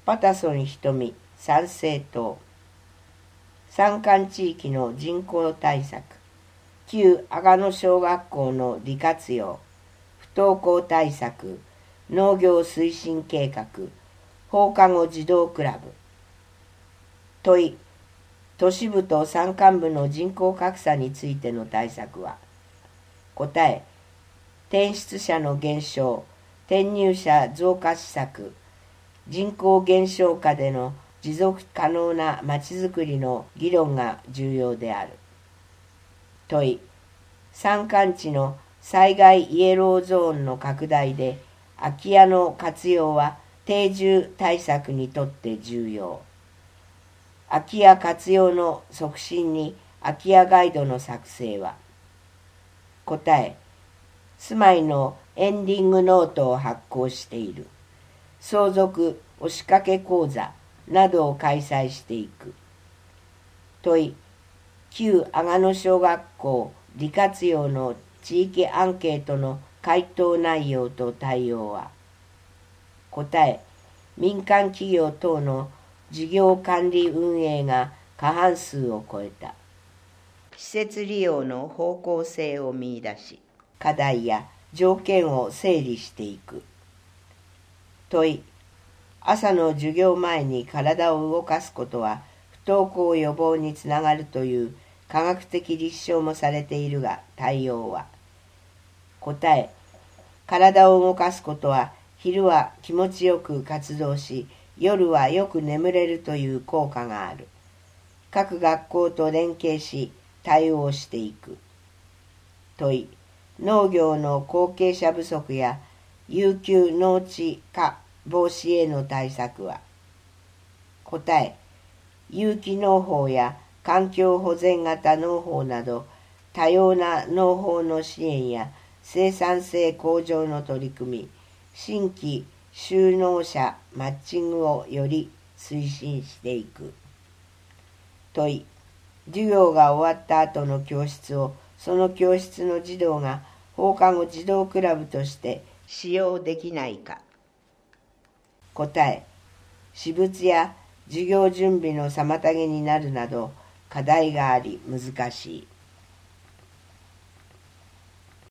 パタソン瞳参政党。山間地域の人口対策。旧阿賀野小学校の利活用。不登校対策。農業推進計画。放課後児童クラブ。問い。都市部と山間部の人口格差についての対策は。答え。転出者の減少、転入者増加施策、人口減少下での持続可能なまちづくりの議論が重要である。問い。山間地の災害イエローゾーンの拡大で空き家の活用は定住対策にとって重要。空き家活用の促進に空き家ガイドの作成は。答え。住まいのエンディングノートを発行している。相続押しかけ講座などを開催していく。問い。旧阿賀野小学校利活用の地域アンケートの回答内容と対応は。答え。民間企業等の事業管理運営が過半数を超えた。施設利用の方向性を見出し、課題や条件を整理していく。問い。朝の授業前に体を動かすことは不登校予防につながるという科学的立証もされているが、対応は。答え。体を動かすことは昼は気持ちよく活動し、夜はよく眠れるという効果がある。各学校と連携し対応していく。問い。農業の後継者不足や有給農地化防止への対策は。答え。有機農法や環境保全型農法など多様な農法の支援や生産性向上の取り組み、新規就農者マッチングをより推進していく。問い。授業が終わった後の教室をその教室の児童が放課後児童クラブとして使用できないか。答え。私物や授業準備の妨げになるなど課題があり難しい。